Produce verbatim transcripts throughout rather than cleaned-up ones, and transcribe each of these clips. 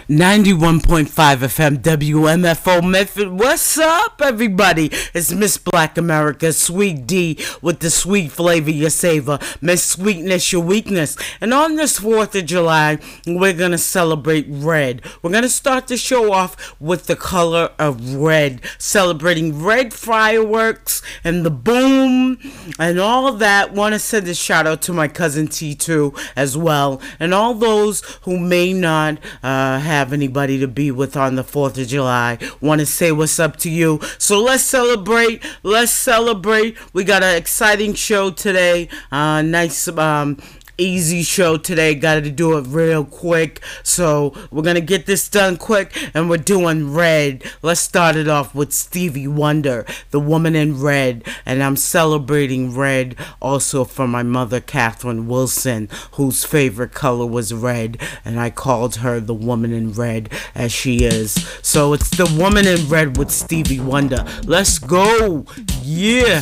ninety-one point five F M W M F O Medford. What's up, everybody? It's Miss Black America, Sweet D, with the sweet flavor you savor, Miss Sweetness your weakness. And on this fourth of July, we're going to celebrate red. We're going to start the show off with the color of red, celebrating red fireworks and the boom and all that. Want to send a shout out to my cousin T two as well, and all those who may not uh, have anybody to be with on the fourth of July. Want to say what's up to you. So let's celebrate. Let's celebrate. We got an exciting show today. Uh, nice um, easy show today. Got to do it real quick. So we're going to get this done quick, and we're doing red. Let's start it off with Stevie Wonder, The Woman in Red. And I'm celebrating red also for my mother, Catherine Wilson, whose favorite color was red. And I called her the Woman in Red, as she is. So it's The Woman in Red with Stevie Wonder. Let's go. Yeah.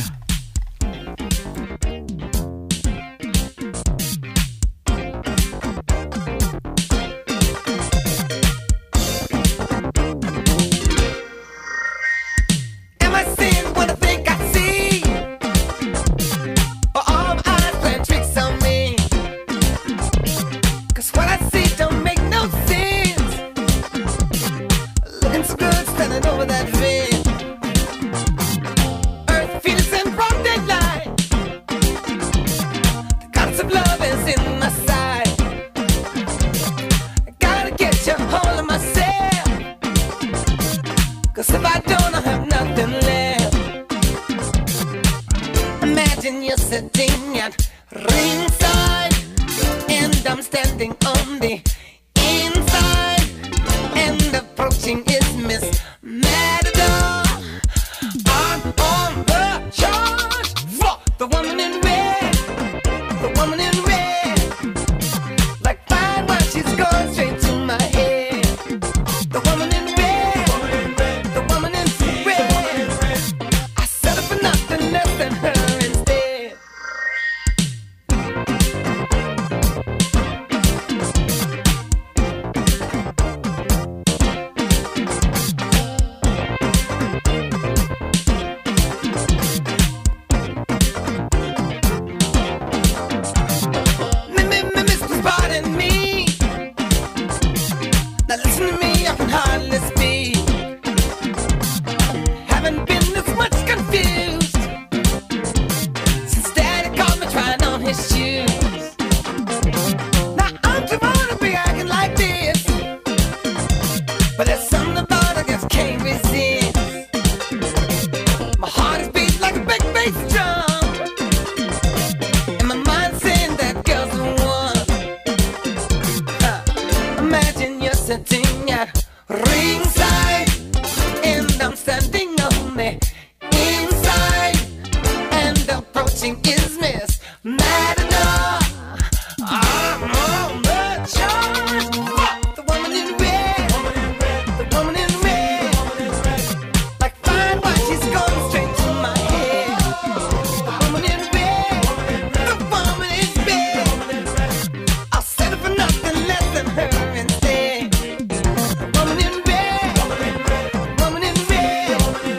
Woman in red.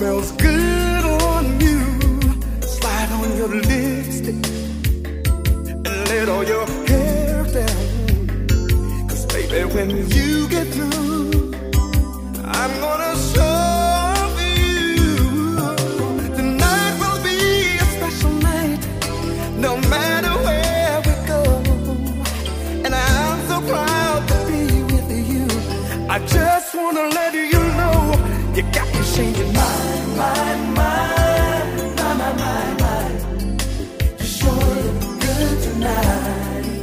smells good on you. Slide on your lipstick and let all your hair down. Cause baby, when you get through, I'm gonna show you. Tonight will be a special night, no matter where we go. And I'm so proud to be with you. I just wanna let you know, you got me changing mind, mind, mind, mind, mind, mind, mind. You sure look good tonight,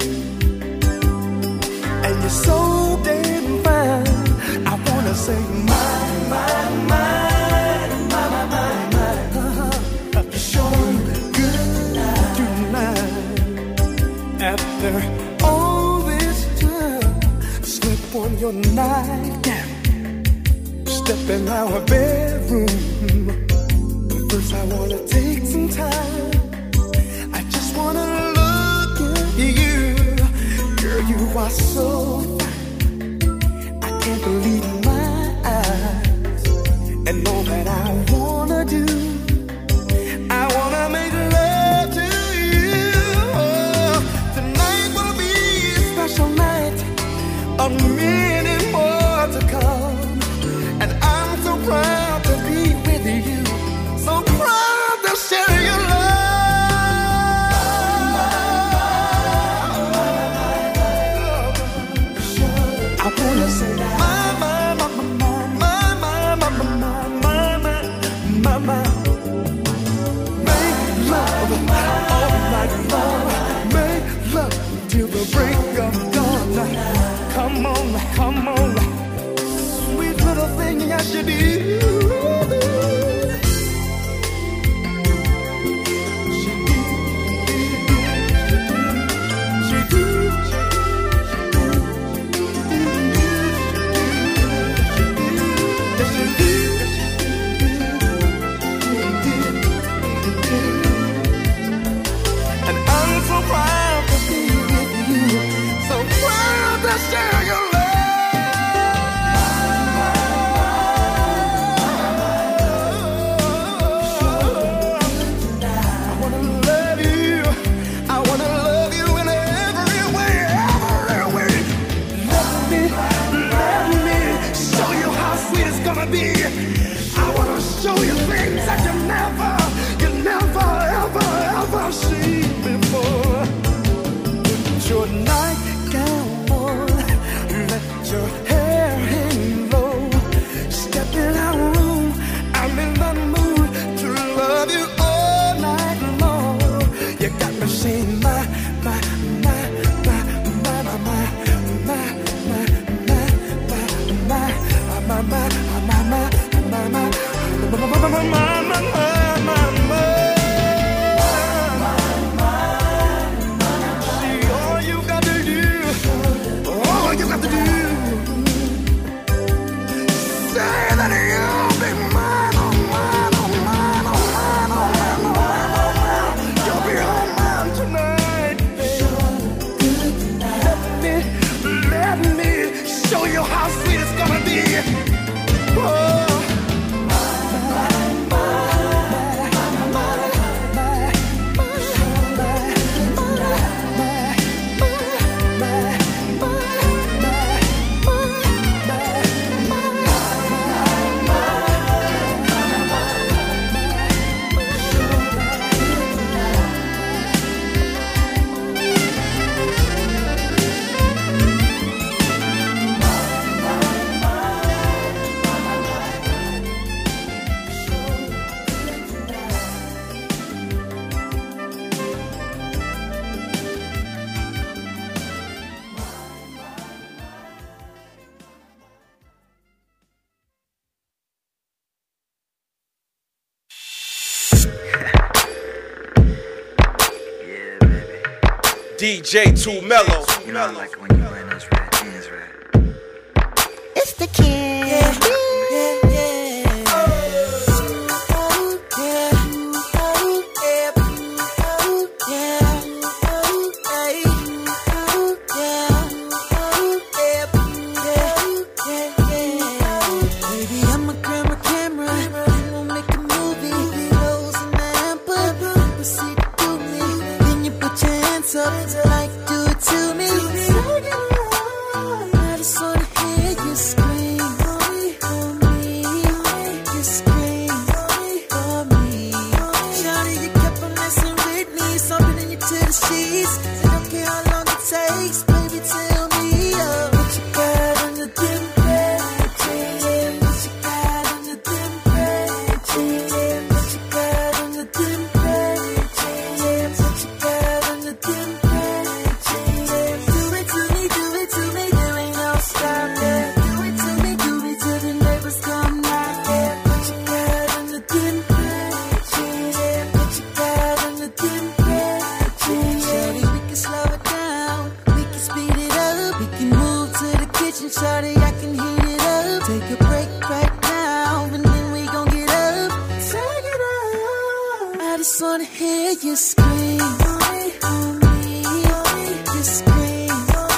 and you're so damn fine. I wanna say mine, mine, mine, mine, mine, mine, mine. Uh-huh. You sure look good tonight, tonight. After all this time, slip on your nightgown, step in our bedroom. First I wanna take some time, I just wanna look at you. Girl, you are so fine, I can't believe my eyes. And all that I wanna do, I wanna make love to you. Oh, tonight will be a special night, a many more to come. And I'm so proud to be with you, so proud to share your love. I wanna say my, my, my, my, my, my, my, my, my, my, my. Make love all night long, make love till the break of dawn. Come on, come on, sweet little thing, yes you do. She do, she do, yes she do. And I'm so proud to be with you, so proud to share your love. Show you things that you never, you never, ever, ever seen before. Put your nightgown on, let your hair hang low. Step in our room, I'm in the mood to love you all night long. You got me saying my, my, my, my, my, my, my, my, my, my, my, my, my, my, my, my. My, my, my, my, my, my, my. See, all you got to do, all you got to do, say that you'll be mine, oh mine, oh mine, oh mine, oh mine, oh mine, oh mine. You'll be all mine tonight, baby. Let me, let me show you how sweet it's gonna be. Oh. D J Too Mellow. You know I like when you wearing those red jeans, right? It's the kid. Yeah, yeah, yeah. Oh, yeah. Oh, yeah. Oh, yeah. Oh, yeah. Oh, yeah. Oh, yeah. Yeah, yeah, yeah. Baby, I'ma grab my camera. I'm gonna make a just wanna hear you scream for me, you scream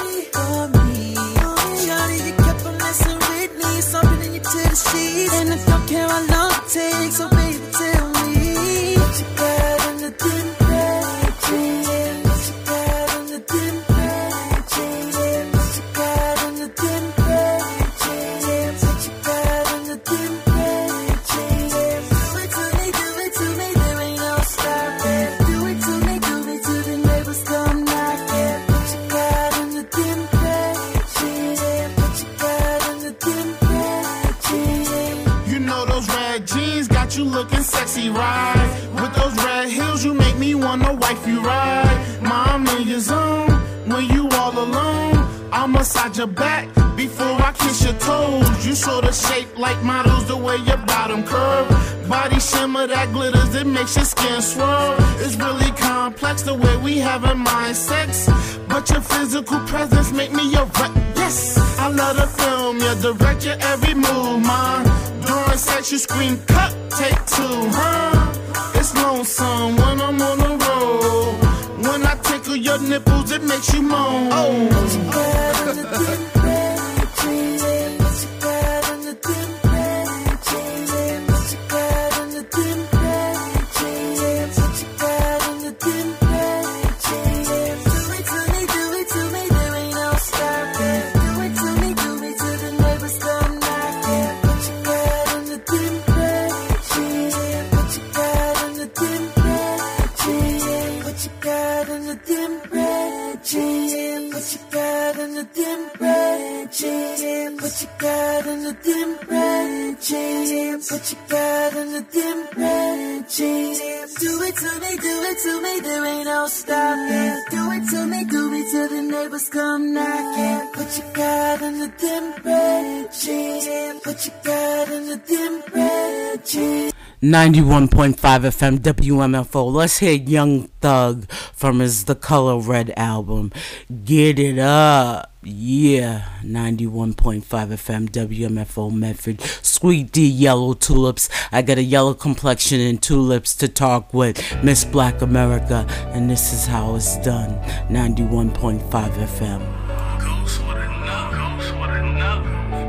for me. Shawty, you kept on messing with me, something in you to the sheets, and I don't care how long it takes, so baby tell me what you got in the dim red jeans, what you got in the dim red jeans, what you got in the dim red jeans, what you got in the dim red jeans. Do it to me, do it to me, there ain't no stopping. Do it to me, do it till the neighbors come knocking. What you got in the dim red jeans, what you got in the dim red jeans. You know those red jeans got you looking sexy, right? With those red heels, you make me wanna wife you, right? Mom in your zone, when you all alone, I'll massage your back before I kiss your toes. You sort of shape like models, the way your bottom curve. Body shimmer that glitters, it makes your skin swirl. It's really complex the way we having mind sex, but your physical presence make me your wreck. Yes, I love to film you, direct your every move, man. During sex you scream cut, take two, huh? It's lonesome when I'm on the road. When I tickle your nipples, it makes you moan. Oh. What you got in the dim red jeans, what you got in the dim red jeans, what you got in the dim red jeans, what you got in the dim red jeans. Do it to me, do it to me, there ain't no stopping. Do it to me, do it till the neighbors come knocking. What you got in the dim red jeans, what you got in the dim red jeans, what you got in the dim red jeans, what you got in the dim red jeans, what you got in the dim red jeans, what you got in the dim red jeans. Do it to me, do it to me, there ain't no stopping. Do it to me, do it till the neighbors come knocking. What you got in the dim red jeans, what you got in the dim red jeans. ninety-one point five F M W M F O. Let's hear Young Thug from his The Color Red album. Get it up. Yeah. ninety-one point five F M W M F O Medford. Sweet D, Yellow Tulips. I got a yellow complexion and two lips to talk with. Miss Black America. And this is how it's done. ninety-one point five F M. Ghost with enough, ghost with enough.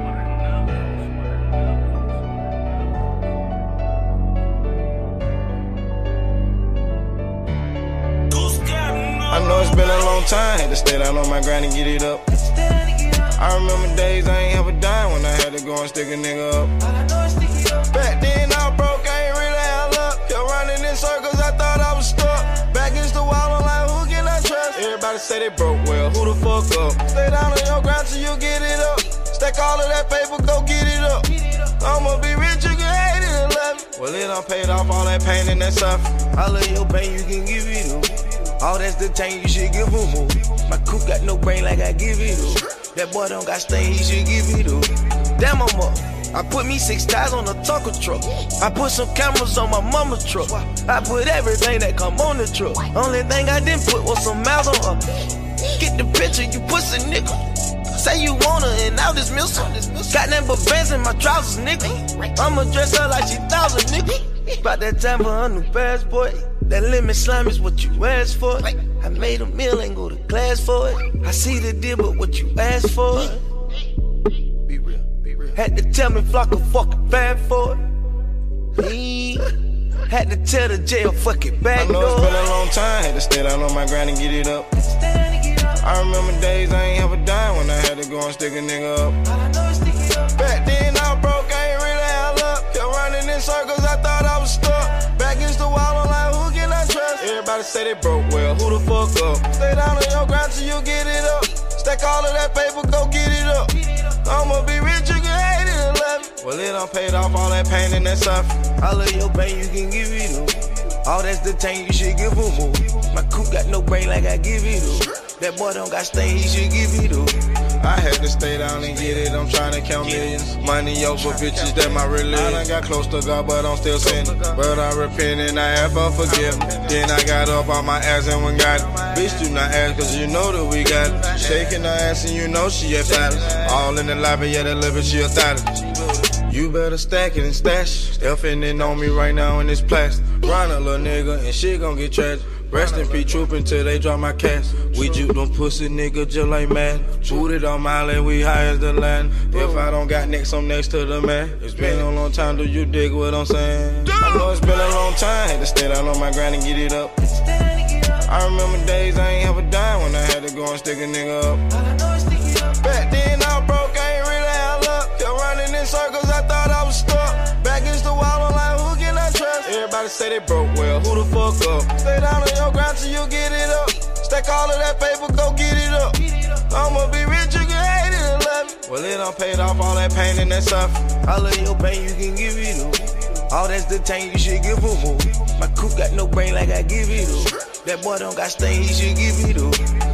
I know it's been a long time, had to stay down on my grind and get it up. I remember days I ain't have a dime when I had to go and stick a nigga up. Back then I was broke, I ain't really had luck. Kept running in circles, I thought I was stuck. Back against the wall, I'm like, who can I trust? Everybody say they broke, well, who the fuck up? Stay down on your grind till you get it up. Stack all of that paper, go get it up. I'ma be rich, you can hate it and love it. Well, it done paid off all that pain and that suffering. All of your pain, you can give it up. All that's the time you should give him more. My coupe got no brain like I give it up. That boy don't got stain, he should give it up. Damn, I'm up. I put me six tires on a Tonka truck. I put some cameras on my mama's truck. I put everything that come on the truck. Only thing I didn't put was some miles on her. Get the picture, you pussy nigga. Say you want her and I'll dismiss her. Got nothing but bands in my trousers, nigga. I'ma dress her like she thousand, nigga. About that time for her new passport. That lemon slime is what you asked for. I made a meal and go to class for it. I see the deal, but what you asked for. Be real, be real. Had to tell me flock a fucking fan for it. He had to tell the jail fucking back door. I know it's been a long time, had to stay down on my grind and get it up. I remember days I ain't have a dime when I had to go and stick a nigga up. Back then I was broke, I ain't really had luck. Kept running in circles, I thought I was stuck. Back against the wall, I'm like, who can I trust? Everybody say they broke, well, who the fuck up? Stay down on your grind till you get it up. Stack all of that paper, go get it up. I'ma be rich, you can hate it and love it. Well, it done paid off all that pain and that suffering. All of your pain, you can give it up. All that's the time you should give them more. My coupe got no brain like I give it up. That boy don't got stain, he should give it up. I had to stay down and get it, I'm trying to count millions. Money over bitches, that my religion. I done got close to God, but I'm still sinning. But I repent and I ask for forgiveness. Then I got up on my ass and went got it. Bitch, do not ask, cause you know that we got it. Shaking her ass and you know she a fat. All in the lobby, yeah, that little bit, she a thotty. You better stack it and stash it. Stuffing it on me right now in this plastic. Run a little nigga and shit gon' get tragic. Rest in peace troopin' till they drop my cash. We juke them pussy nigga just like mad. Booted on my leg, we high as the land. If I don't got next, I'm next to the man. It's been a long time, do you dig what I'm saying? I know it's been a long time, had to stay down on my grind and get it up. I remember days I ain't have a dime when I had to go and stick a nigga up. Back then I was broke, I ain't really had luck. Kept running in circles, I thought I was stuck. Back against the wall, I'm like, who can I trust? Everybody say they broke, well, who the fuck up? Stay down on your grind till you get it up. Stack all of that paper, go get it up. I'ma be rich, you can hate it and love it. Well, it done paid off all that pain and that suffering. All of your pain, you can give it up. All that's the time, you should give a move. My coupe got no brain like I give it up. That boy don't got stain, he should give it up.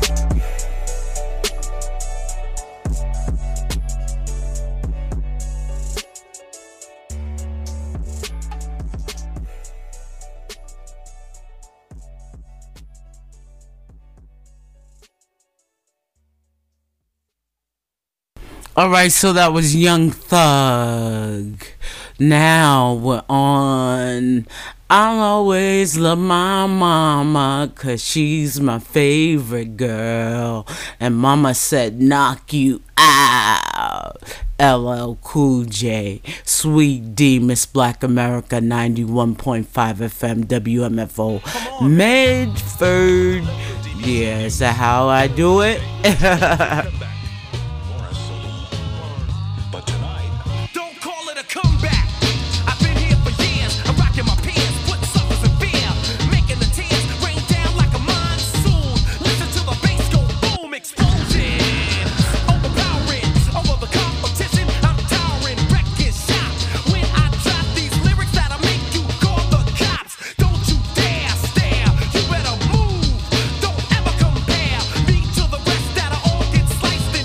Alright, so that was Young Thug. Now we're on I'll always love my mama, cause she's my favorite girl. And mama said knock you out. L L Cool J, Sweet D, Miss Black America, ninety-one point five F M, W M F O, Medford. Yeah, is that how I do it? Slice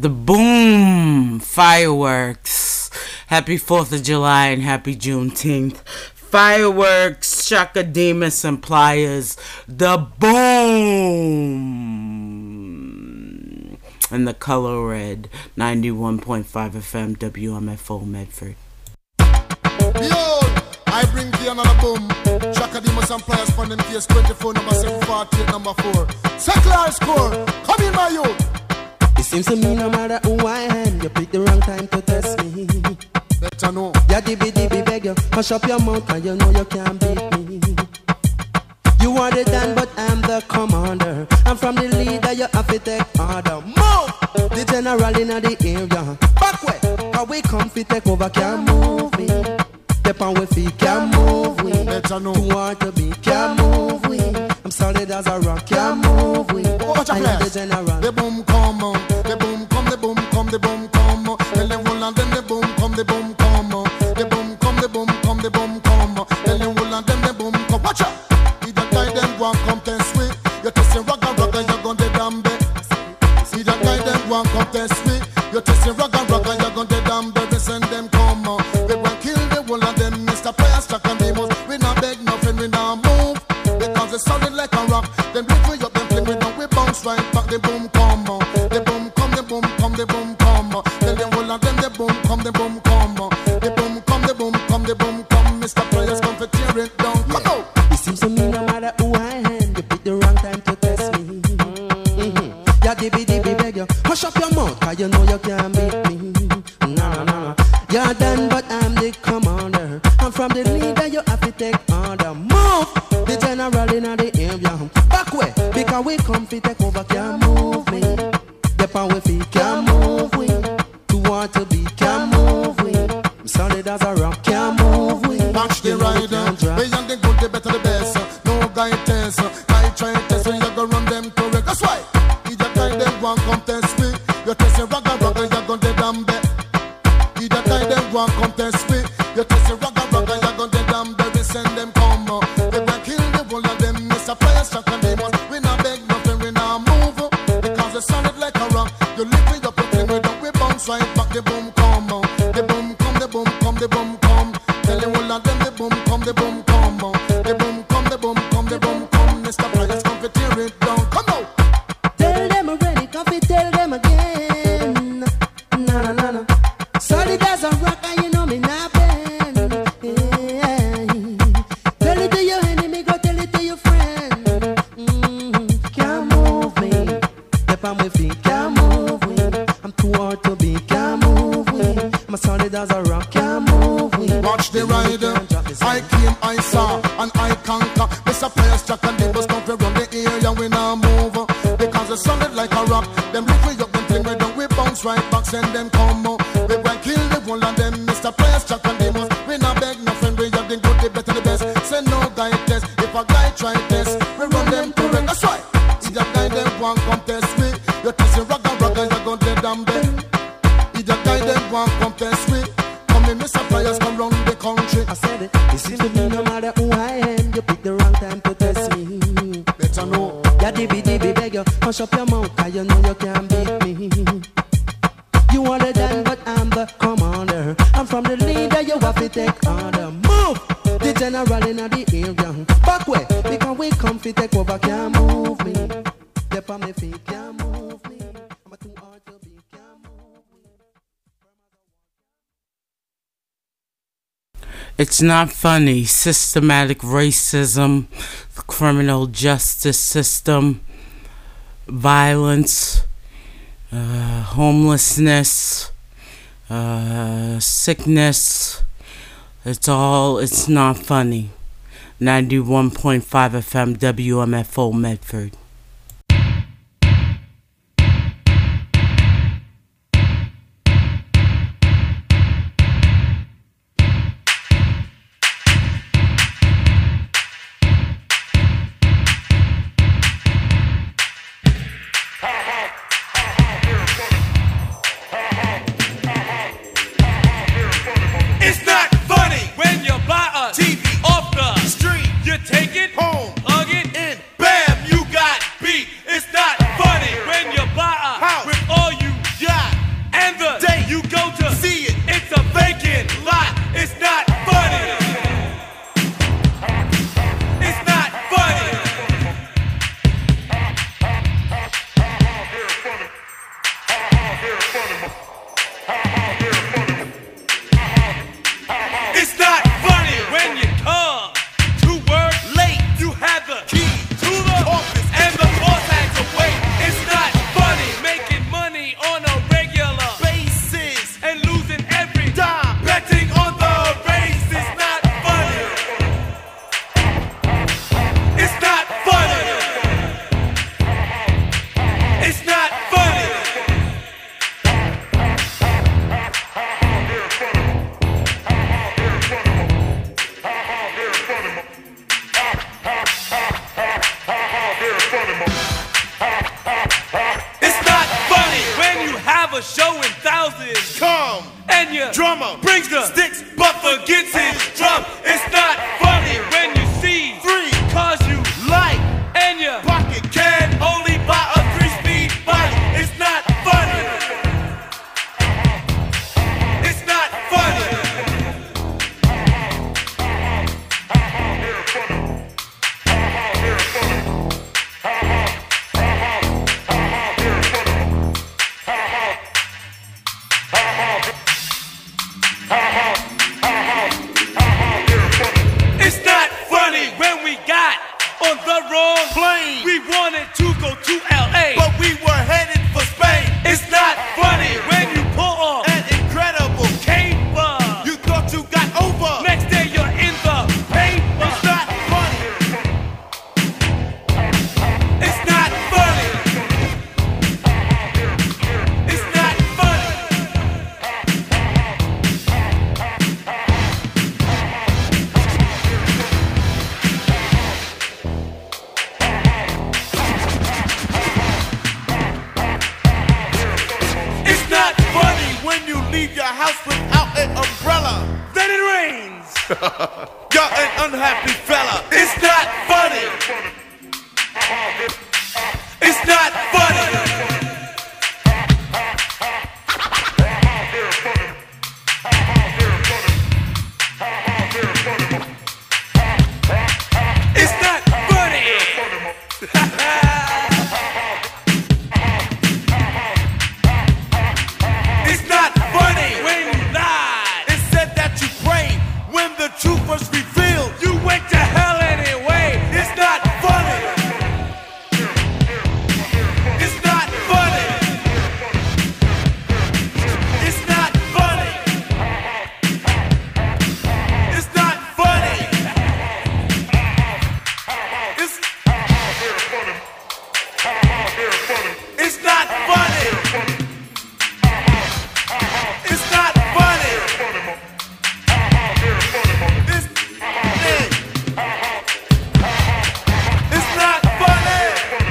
The boom fireworks. Happy fourth of July and happy Juneteenth. Fireworks, Chaka Demus and Pliers. The boom. And the color red. ninety-one point five F M W M F O Medford. Behold, I bring to you another boom. Chaka Demus and Pliers from them case twenty-four, number seven forty-eight, number four. Settle our score. Come in, my youth. It seems to me no matter who I am, you pick the wrong time to test me. Better know. Ya dibby dibby beg you, hush up your mouth and you know you can't beat me. You are the Dan but I'm the commander. I'm from the leader, you have to take order. Move! The general in the area. Back way, how we come fi take over, can't move me. Step on with feet, can't move we. Better know. Too hard to be, can't move we. I'm solid as a rock, can't move we. Watch I a am the place. general. The boom come on. The boom come, the boom come, the boom come on. Tell them all and then the boom come, the boom come on. The boom come, the boom come, the boom come on. Tell them all and then the boom come. Watch out! If the guy them one come test me, you testing rock and rock and you're gonna damn bed. See the guy them one come test me, you testing rock and rock and you're gonna damn bed. Send them come on. We will kill the whole of them, Mister Players, Chaka Demus. We not beg nothing, we not move because it's solid like a rock. Them lift me up, them fling me down, we bounce right back. The boom come on, the boom come, the boom come, the boom come on. Tell them all of them, the boom come, the boom come on. The boom come, the boom come, the boom come. Mister Players come for tear it down. Come on. It seems to me no matter who I am, you pick the wrong time to test me. Mm-hmm. Ya dibby dibby beg you, hush up your mouth, cause you know you can't beat me. No, no, no, no. You're done, but I'm the commander. I'm from the leader, you have to take order. Move! The general in the area. Back way, because we come to take over, can't move me. Step on with feet, can't move we. Too hard to be, can't move we. I'm solid as a rock, can't move we. Watch the rider, we young, the good, the better, the best. No guy test, guy try test, and you go run them correct. That's why, if you guy them one come test me, you test a rock and rock and you're gonna damn bet. If you guy them one come test me, you test a rock and rock and you're gonna damn bet. We send them come on, they will kill the whole of them. Mister Players, Chaka Demus, we not beg nothing, we not move because it's solid like a rock. You lift me up, you fling me down, we bounce right back. The boom come on, the boom come, the boom come, the boom come. Tell them all of them, the boom come, the boom come on. The boom come, the boom come, the boom come. Mister Players come for tear it down. Come on. Tell them already, coffee, tell them again. Na na na na. Solid as a rock, and you know me not bend. Yeah. Tell it to your enemy, go tell it to your friend. Mm-hmm. Can't move me. Step on my feet, can't move me. I'm too hard to be, can't move me. I'm solid as a rock, can't move me. Watch the rider. I came, I saw, and I conquer. Mister Players, Chaka Demus come for run the area, we now move because it's solid like a rock. Them lift me up, them fling me down, we bounce right back, send them come on. We will kill the whole of them. Mister Players, Chaka Demus, we not beg nothing. We have the good, the better, the best. Send no guy test. If a guy try test, we run them correct. That's right. If the guy them one come test me, you test your rock and rock and you're gonna get damn bed. If the guy them one come test me, come in, Mister Players come round the country. I said it. It seems to me no matter who I am, you pick the wrong time to test me. Better know. Ya dibby dibby beg you, hush up your mouth, cause you know you can't beat me. You are the Dan, but I'm the commander. I'm from the leader, you have to take order. Move! The general in the area. Back way, because we come to take over, can't move me. Step on my feet, can't move me. I'm too hard to be, can't move me. It's not funny. Systematic racism, the criminal justice system, violence, uh, homelessness, uh, sickness. It's all, it's not funny. ninety-one point five F M W M F O Medford. It's not funny when you buy a T V off the street. You take it home, plug it in, bam, you got and your drummer brings the sticks but forgets his drum. It's not funny when you see three cars you like and your pocket can only buy a three-speed bike. It's not funny. It's not funny. It's not funny when we got on the wrong plane. We wanted to go to L A, but we were headed for Spain. It's not funny when you pull off an incredible caper. You thought you got over. Next day you're in the paper. It's not funny. It's not funny. It's not funny. It's not funny when you leave your house without an umbrella. Then it rains. You're an unhappy fella. It's not funny. It's not funny. It's not funny. It's not funny when you lie. It said that you prayed when the truth was revealed. You went to hell anyway. It's not funny. It's not funny. It's not funny. It's not funny. It's It's not funny. It's not funny. It's, hey. It's not funny.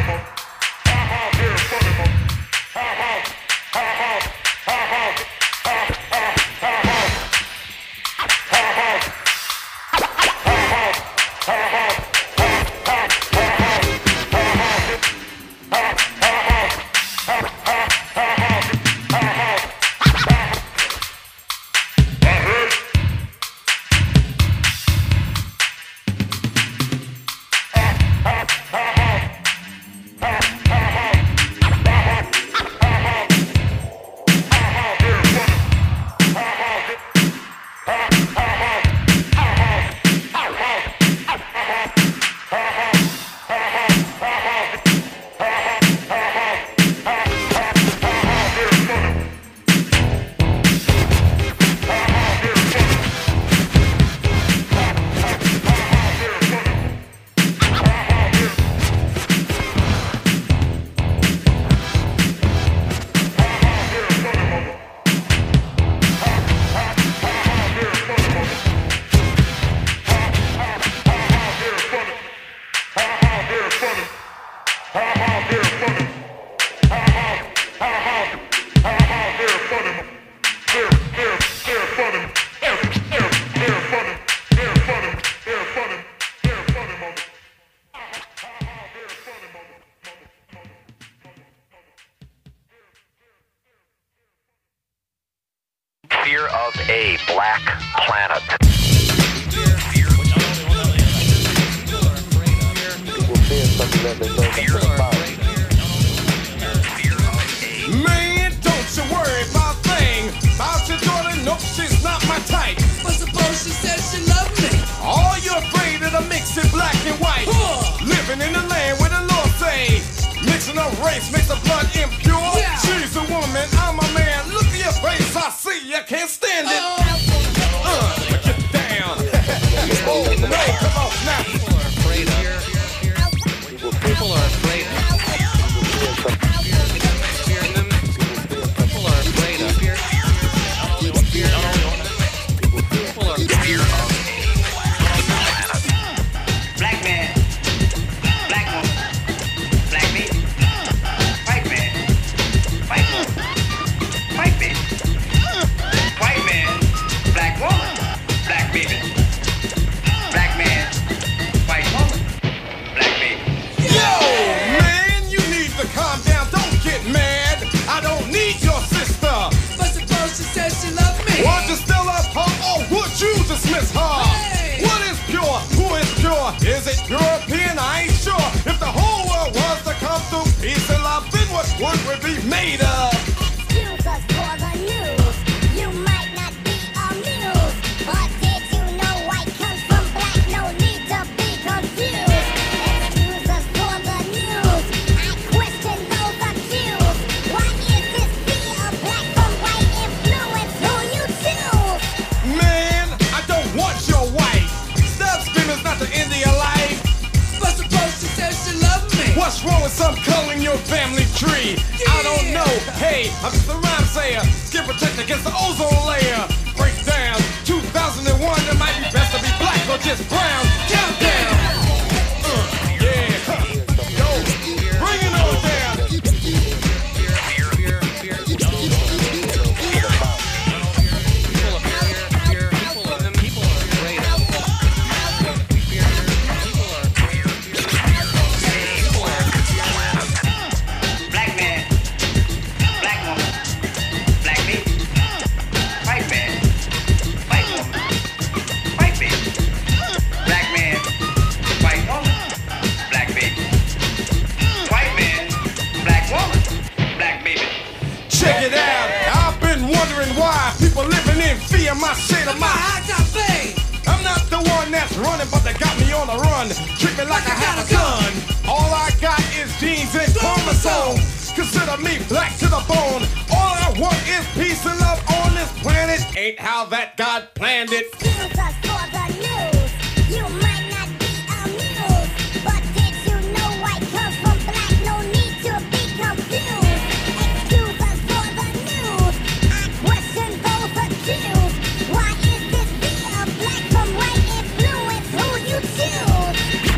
Fear of a black planet. People fear something that they know nothing about. Man, don't you worry about a thing. About your daughter, nope, she's not my type. But suppose she says she loves me. All you're afraid of the mix it black and white. Huh. Living in the land where the Lord say, mixing up race makes the blood impure. Yeah. She's a woman, I'm a man. Look at your face, I see, I can't stand it. Oh. Uh, played up. Excuse us for the news. You might not be amused, but did you know white comes from black? No need to be confused. Excuse us for the news. I question those accused. Why is this fear of black from white influence who you choose? Man, I don't want your wife. Stop screaming's not the end of your life. But suppose she says she loves me. What's wrong with some color in your family tree? I don't know. Hey, I'm just a rhyme sayer. Skin protector against the ozone layer. Break down. two thousand one, it might be best to be black or just brown. Countdown. Uh, yeah. Yo, bring it on down. Black man, black woman, black baby, white man, white woman, white baby, black man, white woman, black baby, white man, black woman, black baby. Check it out. I've been wondering why people living in fear. My shade of my I got paid. I'm not the one that's running, but they got me on the run. Treat me like I have a gun. All I got is genes and chromosomes. Consider me black to the bone. All I want is peace and love on this planet. Ain't how that God planned it. Excuse us for the news. You might not be amused, but did you know white comes from black? No need to be confused. Excuse us for the news. I question those accused. Why is this fear of black from white influence who you choose?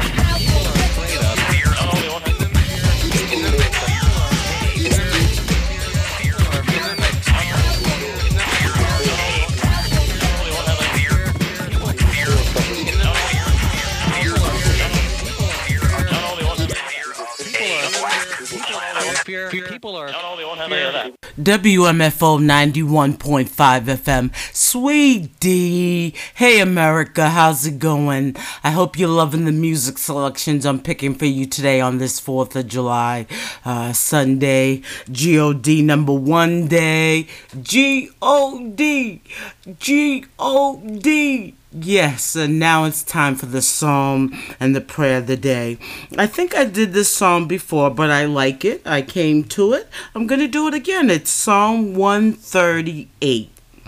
People are not only won't have any of that. W M F O ninety-one point five F M. Sweet D. Hey America, how's it going? I hope you're loving the music selections I'm picking for you today on this fourth of July, uh, Sunday, G O D number one day. G O D. G O D. Yes, and now it's time for the psalm and the prayer of the day. I think I did this psalm before, but I like it. I came to it. I'm going to do it again. It's Psalm one thirty-eight.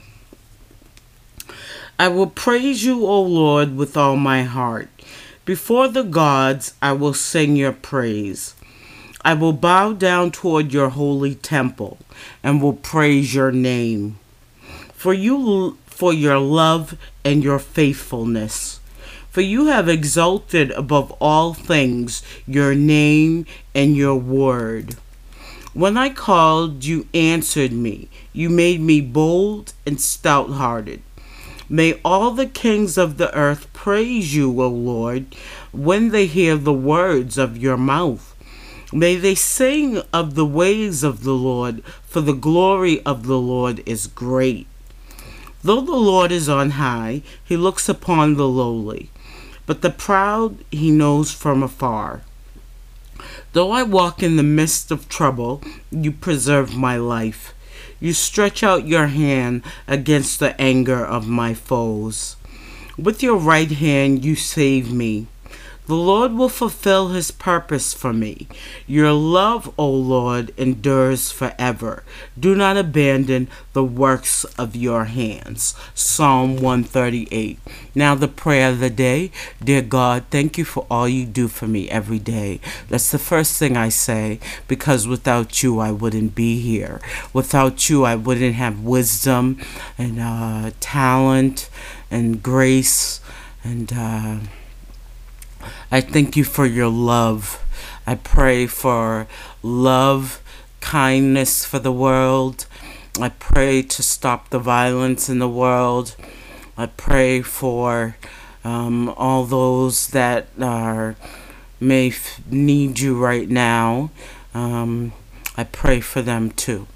I will praise you, O Lord, with all my heart. Before the gods, I will sing your praise. I will bow down toward your holy temple and will praise your name. For you for your love and your faithfulness. For you have exalted above all things your name and your word. When I called, you answered me. You made me bold and stout-hearted. May all the kings of the earth praise you, O Lord, when they hear the words of your mouth. May they sing of the ways of the Lord, for the glory of the Lord is great. Though the Lord is on high, he looks upon the lowly, but the proud he knows from afar. Though I walk in the midst of trouble, you preserve my life. You stretch out your hand against the anger of my foes. With your right hand you save me. The Lord will fulfill his purpose for me. Your love, O Lord, endures forever. Do not abandon the works of your hands. Psalm one thirty-eight. Now the prayer of the day. Dear God, thank you for all you do for me every day. That's the first thing I say, because without you I wouldn't be here. Without you I wouldn't have wisdom and uh, talent and grace and... Uh, I thank you for your love. I pray for love, kindness for the world. I pray to stop the violence in the world. I pray for um, all those that are may f- need you right now. Um, I pray for them too.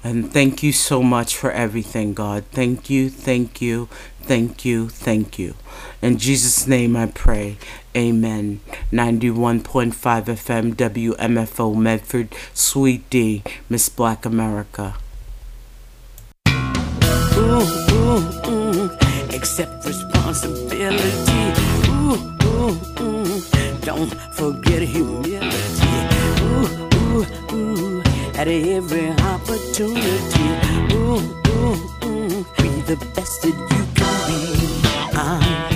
And thank you so much for everything, God. Thank you, thank you, thank you, thank you. In Jesus' name I pray. Amen. ninety-one point five F M W M F O Medford, Sweet D, Miss Black America. Ooh, ooh, ooh, accept responsibility. Ooh, ooh, ooh, don't forget humility. Ooh, ooh, ooh, at every opportunity. Ooh, ooh, ooh, be the best that you can be. Uh.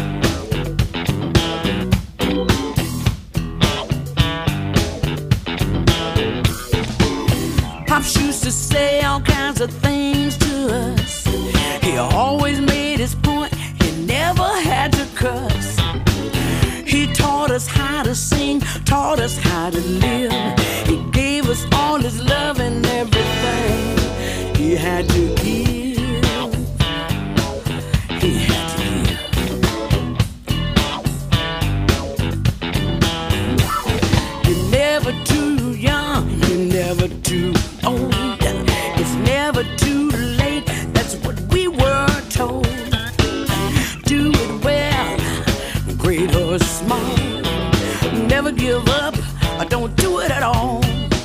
Pops used to say all kinds of things to us. He always made his point, he never had to cuss. He taught us how to sing, taught us how to live. He gave us all his love and everything he had to give. He had to give. You're never too young, you're never too old. It's never too late, that's what we were told. Do it well, great or small. Never give up, or don't do it at all.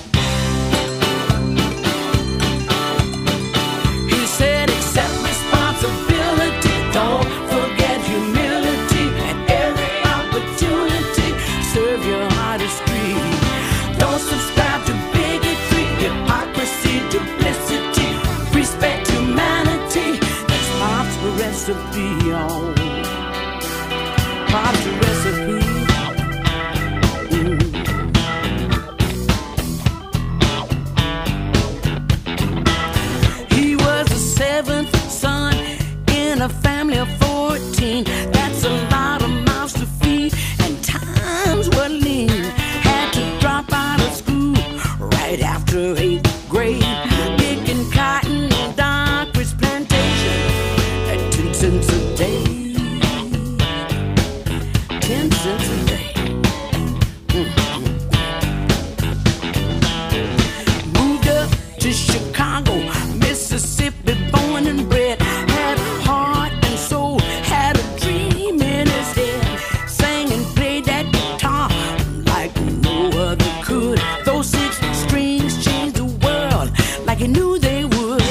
He said accept responsibility, don't forget humility, and every opportunity serve your artistry. Don't subscribe to bigotry, hypocrisy, duplicity. Respect humanity, that's Pop's recipe, y'all. Pop's recipe. Mm. He was the seventh son in a family of fourteen. That's a lot of mouths to feed, and times were lean. Had to drop out of school right after eighth grade. Picking cotton on Dockridge plantation at ten cents a day. Ten cents a day. Mm-hmm. Moved up to Chicago, Mississippi, born and bred. Had heart and soul, had a dream in his head. Sang and played that guitar like no other could. Those six strings changed the world like he knew they would.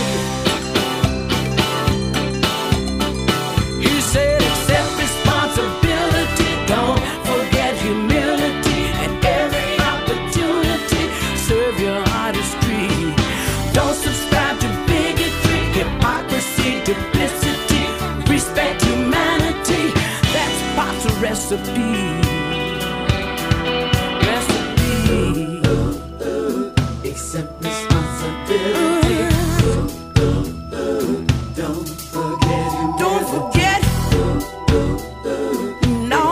He said accept responsibility, don't forget humility, and every opportunity serve your artistry. Don't subscribe to bigotry, hypocrisy, duplicity. Respect humanity, that's Pop's recipe. Recipe. Accept responsibility. Don't forget humility. Don't forget. No.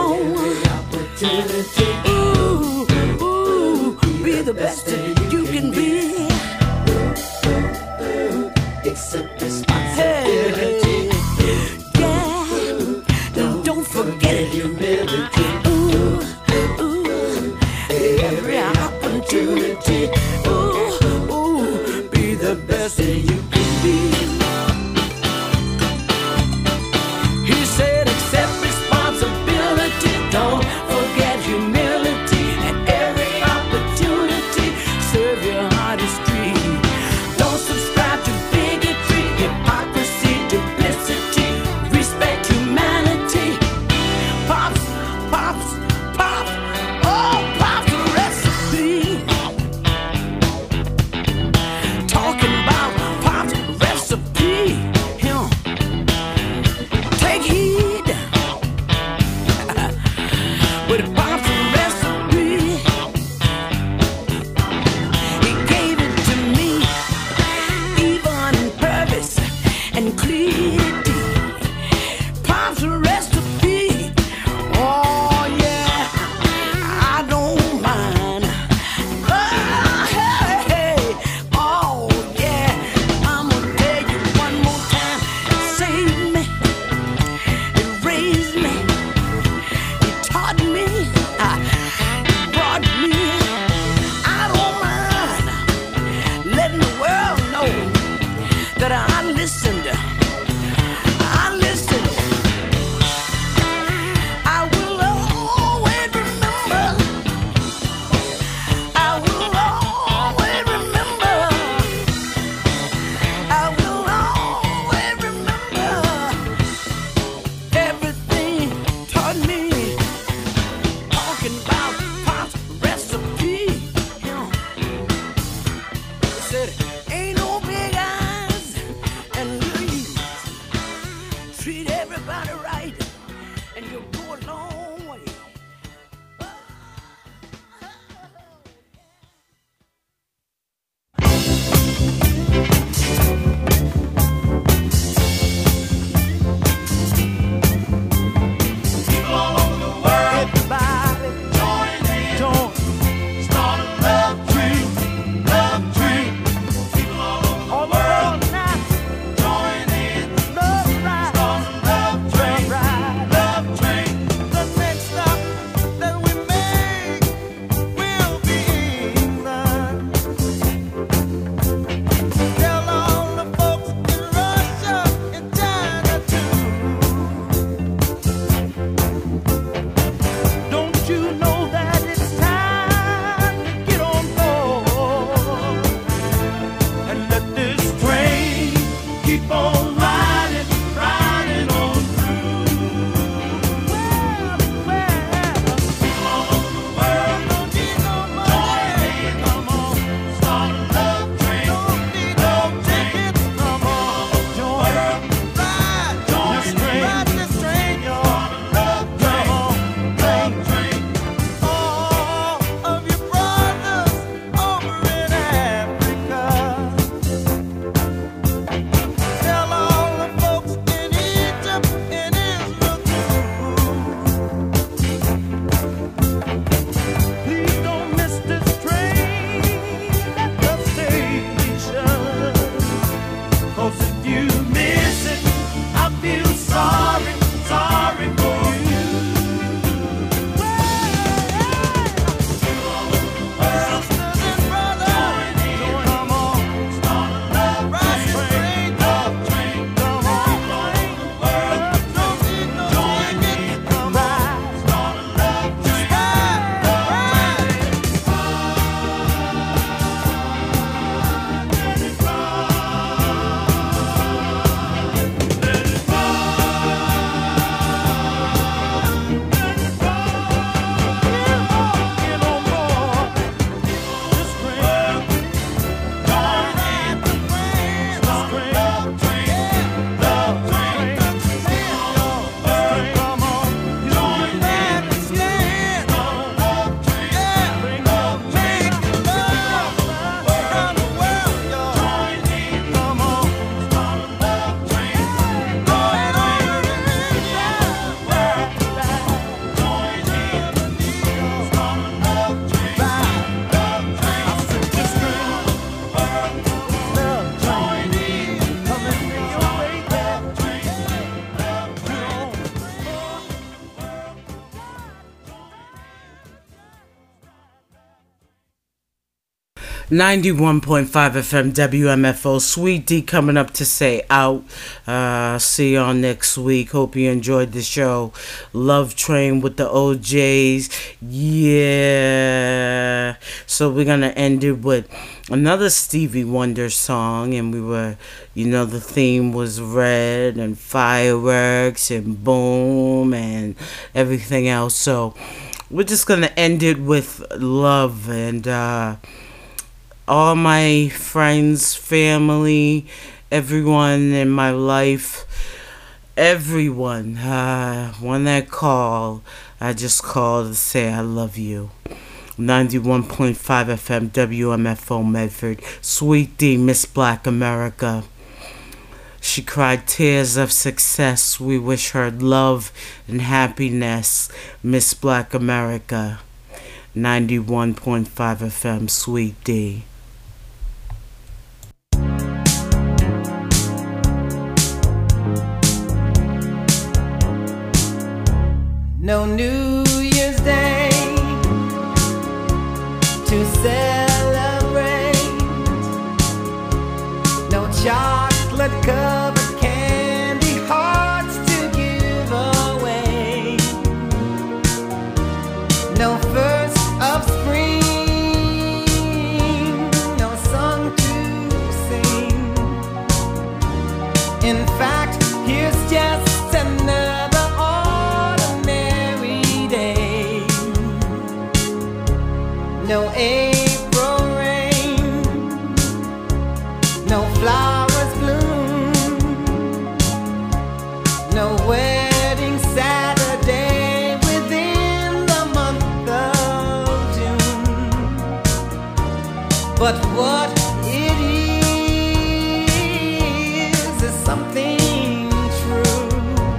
Ooh, ooh, be the best that you can be. Accept responsibility. Yeah, don't forget it. Humility. Ooh, ooh, every opportunity. Ooh, ooh, be the best that you can be. He said accept responsibility, don't forget humility, and every opportunity serve your artistry. Don't subscribe to bigotry, hypocrisy, duplicity. Respect humanity. Pops, pops, pop, oh, Pop's recipe. Talking about Pop's recipe. Him. Take heed with Pop's recipe. He gave it to me, even in purpose and clarity. Pop's recipe. Oh yeah, I don't mind. Oh, hey, hey. Oh yeah, I'm gonna tell you one more time. Save me, it raised me, it taught me. ninety-one point five F M W M F O. Sweet D coming up to say out. Uh, see y'all next week. Hope you enjoyed the show. Love Train with the O Js. Yeah. So we're going to end it with another Stevie Wonder song. And we were, you know, the theme was red and fireworks and boom and everything else. So we're just going to end it with love and, uh, all my friends, family, everyone in my life, everyone, uh, when I call, I just call to say I love you. ninety-one point five F M W M F O Medford. Sweet D, Miss Black America. She cried tears of success. We wish her love and happiness. Miss Black America. ninety-one point five F M, Sweet D. No New Year's Day to celebrate. No chocolate covered candy hearts to give away. No first of spring, no song to sing. In fact, here's just another no April rain, no flowers bloom, no wedding Saturday within the month of June. But what it is is something true,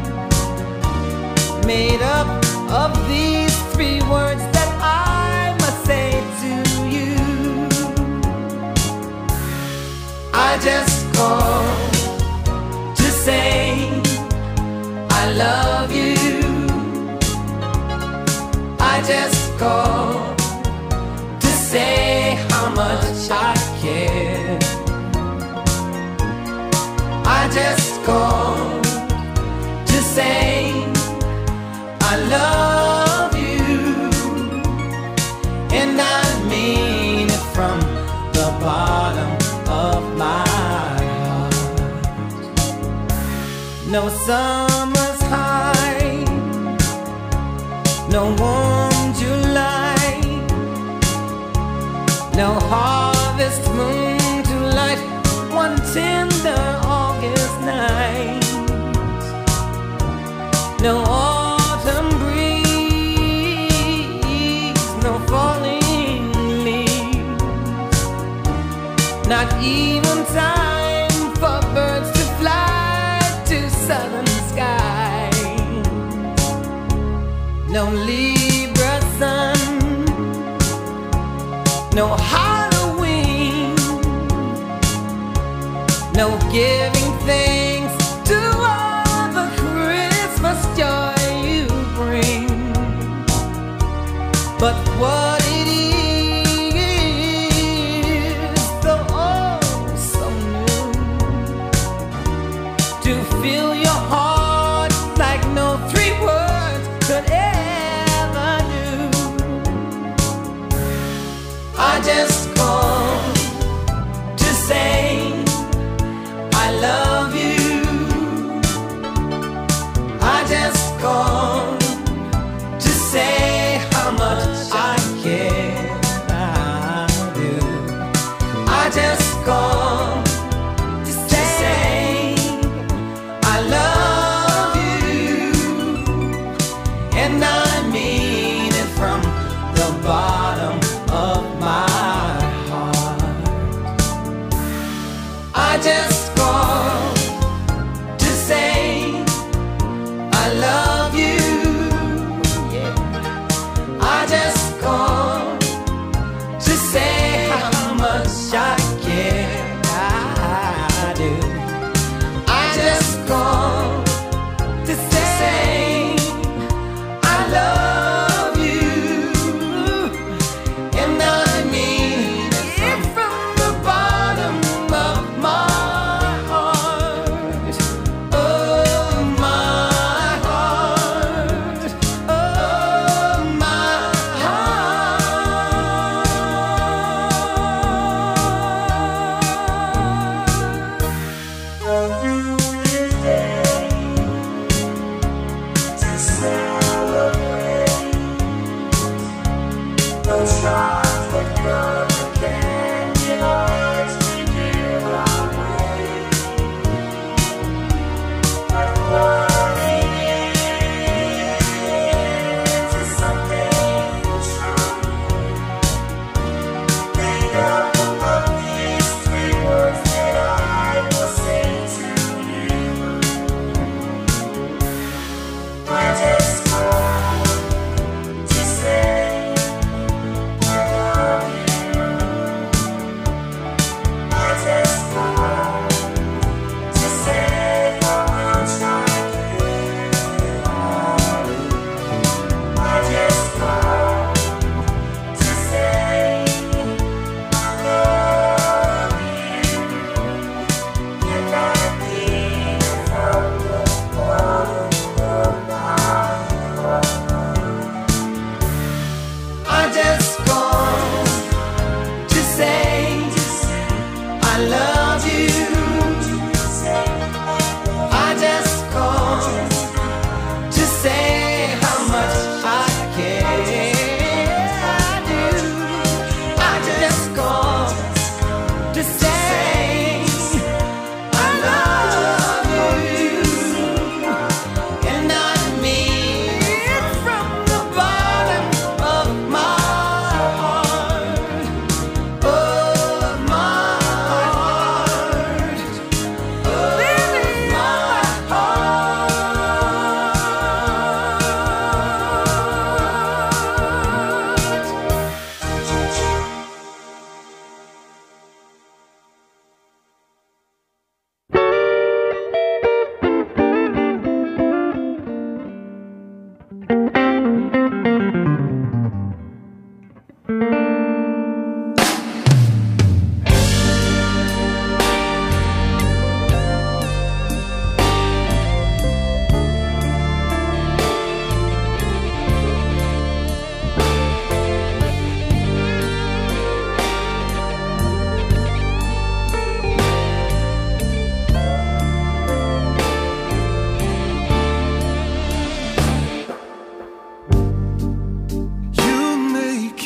made up of these three words that I must say to you. I just called to say I love you. I just called to say how much I care. I just called to say I love you, and I mean it from the bottom of my heart. No summer's high, no warm July, no harvest moon to light one tender August night, no autumn breeze, no falling leaves, not even time for birds to fly to southern skies, no Libra sun, no Halloween, no giving thanks to all the Christmas joy you bring. But what it is, though oh so new, to fill your heart like no three words could ever do. I just called to say I love you. I just called to say how much I care.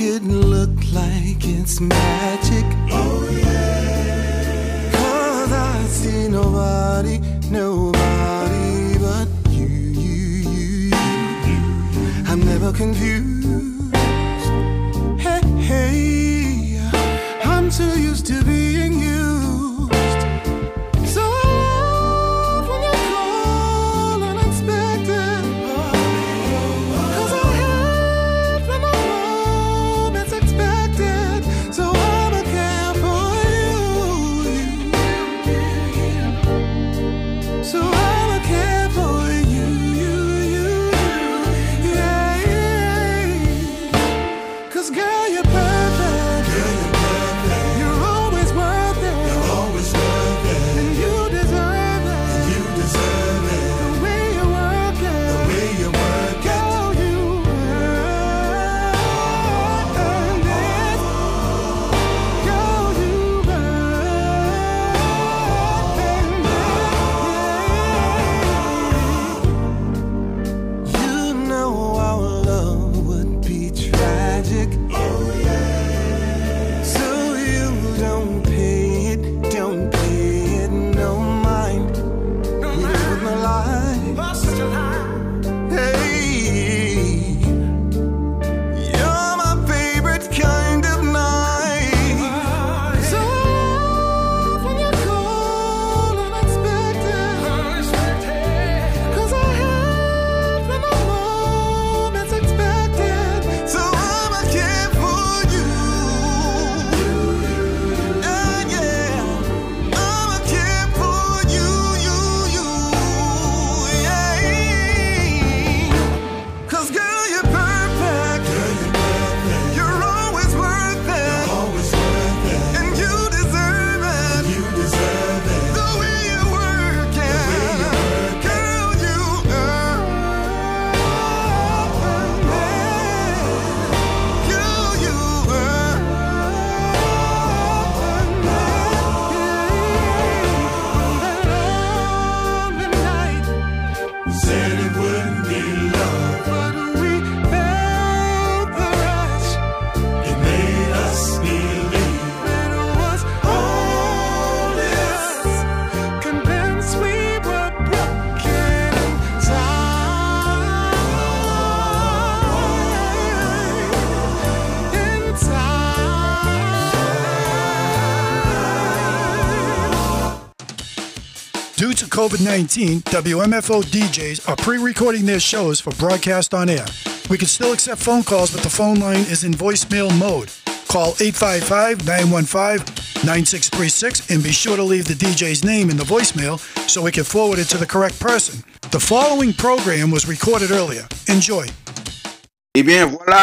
it look like it's magic. Oh yeah. Cause I see nobody, nobody but you, you, you, you. I'm never confused. Hey, hey, I'm too used to being used. So I love when you call unexpected. Cause I hate when my moment's expected. So I'ma care for you. So I'ma care for you, you, you, yeah, yeah. Cause girl, you're perfect. Girl, you're perfect. You're always worth it. You're always worth it. And you deserve it. And you deserve it. The way you work it. The way you work it. Girl, you earn it. Girl, you earn it. You know our love would be tragic. Oh yeah. So you don't pay it, don't pay it no mind. No mind. With my life. Oh, such a lie. Hey, you're my favorite kind of night. So when you call unexpected, cause I hate when my moment's expected. So I'ma care for you. Yeah, yeah. I'ma care for you, you, you. Yeah. Cause girl, you're perfect. Girl, you're perfect. You're always worth it. You're always worth it. And you deserve it. You deserve it. The way you work it. The way you work it. Girl, you earn it. Girl, you earn it. The night said it wouldn't be love, but we felt the rush. It made us believe that it was only us. Convinced we were broken inside. Inside. Due to COVID nineteen, W M F O D Js are pre-recording their shows for broadcast on air. We can still accept phone calls, but the phone line is in voicemail mode. Call eight five five, nine one five, nine six three six and be sure to leave the D J's name in the voicemail so we can forward it to the correct person. The following program was recorded earlier. Enjoy. Y bien, voilà.